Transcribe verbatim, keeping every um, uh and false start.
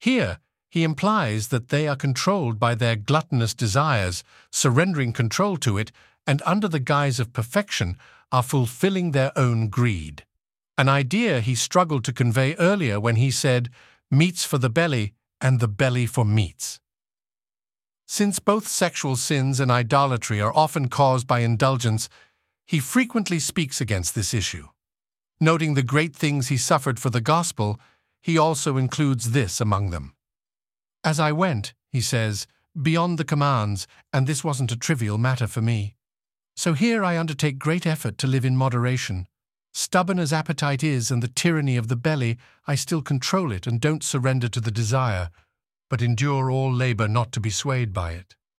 Here, he implies that they are controlled by their gluttonous desires, surrendering control to it, and under the guise of perfection are fulfilling their own greed. An idea he struggled to convey earlier when he said, "Meats for the belly and the belly for meats." Since both sexual sins and idolatry are often caused by indulgence, he frequently speaks against this issue. Noting the great things he suffered for the gospel, he also includes this among them. "As I went," he says, "beyond the commands, and this wasn't a trivial matter for me. So here I undertake great effort to live in moderation. Stubborn as appetite is and the tyranny of the belly, I still control it and don't surrender to the desire, but endure all labor not to be swayed by it."